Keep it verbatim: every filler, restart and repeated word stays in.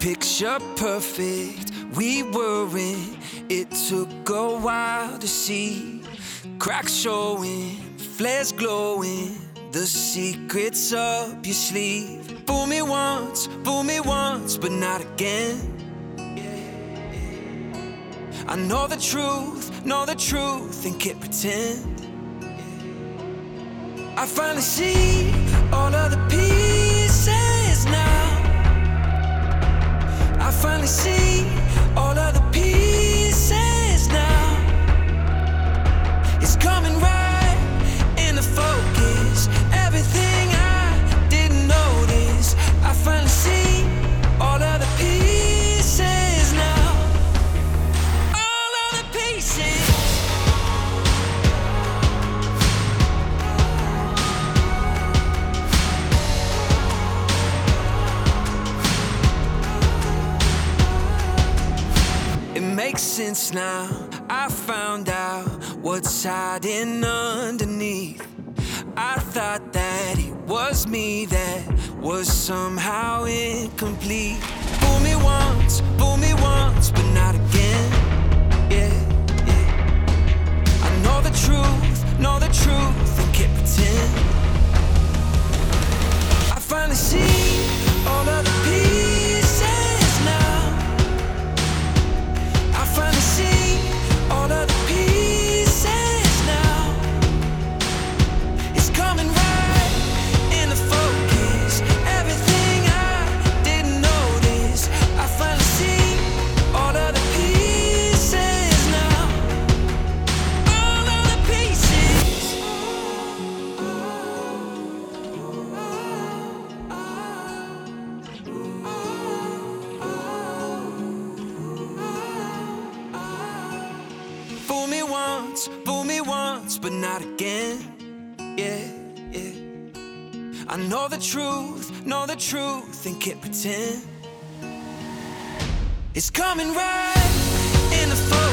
Picture perfect, we weren't. It took a while to see. Cracks showing, flares glowing, the secrets up your sleeve. Fool me once, fool me once, but not again. I know the truth, know the truth, and can't pretend. I finally see all of the pieces now. I finally see all of the pieces now. It's coming right into focus. Everything I didn't notice, I finally see all of the pieces now. All of the pieces. It makes sense now. I found out what's hiding underneath. I thought that it was me that was somehow incomplete. Fool me once, fool me once, but not again. Yeah, yeah. I know the truth, know the truth, and can't pretend. I finally see all of the pieces now. I finally see all of the pieces now. It's coming right into focus. Everything I didn't notice, I finally see all of the pieces now. All of the pieces. Fool me once, fool me once, but not again. Yeah, yeah. I know the truth, know the truth, and can't pretend. It's coming right in the